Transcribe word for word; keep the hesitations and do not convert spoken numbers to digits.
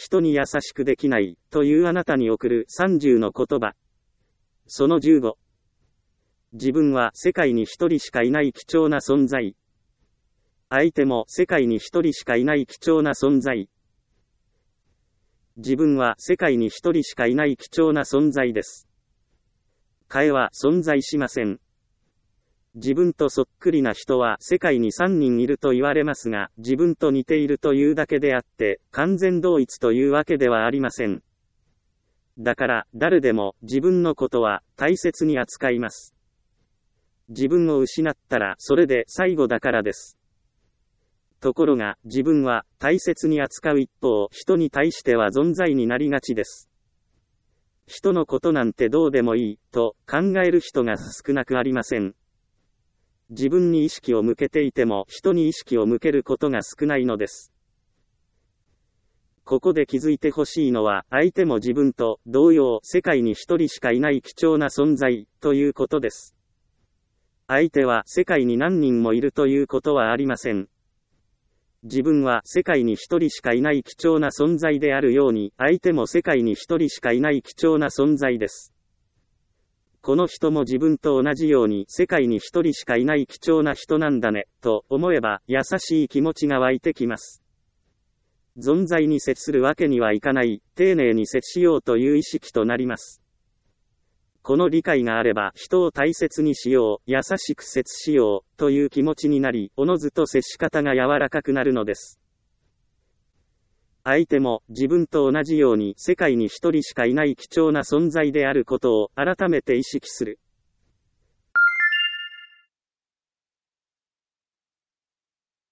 人に優しくできないというあなたに送るさんじゅうの言葉。そのじゅうご。自分は世界に一人しかいない貴重な存在。相手も世界に一人しかいない貴重な存在。自分は世界に一人しかいない貴重な存在です。替えは存在しません。自分とそっくりな人は世界にさんにんいると言われますが、自分と似ているというだけであって、完全同一というわけではありません。だから、誰でも自分のことは大切に扱います。自分を失ったらそれで最後だからです。ところが、自分は大切に扱う一方、人に対しては存在になりがちです。人のことなんてどうでもいい、と考える人が少なくありません。自分に意識を向けていても、人に意識を向けることが少ないのです。ここで気づいてほしいのは、相手も自分と同様、世界に一人しかいない貴重な存在、ということです。相手は世界に何人もいるということはありません。自分は世界に一人しかいない貴重な存在であるように、相手も世界に一人しかいない貴重な存在です。この人も自分と同じように世界に一人しかいない貴重な人なんだね、と思えば優しい気持ちが湧いてきます。存在に接するわけにはいかない、丁寧に接しようという意識となります。この理解があれば、人を大切にしよう、優しく接しよう、という気持ちになり、おのずと接し方が柔らかくなるのです。相手も自分と同じように世界に一人しかいない貴重な存在であることを改めて意識する。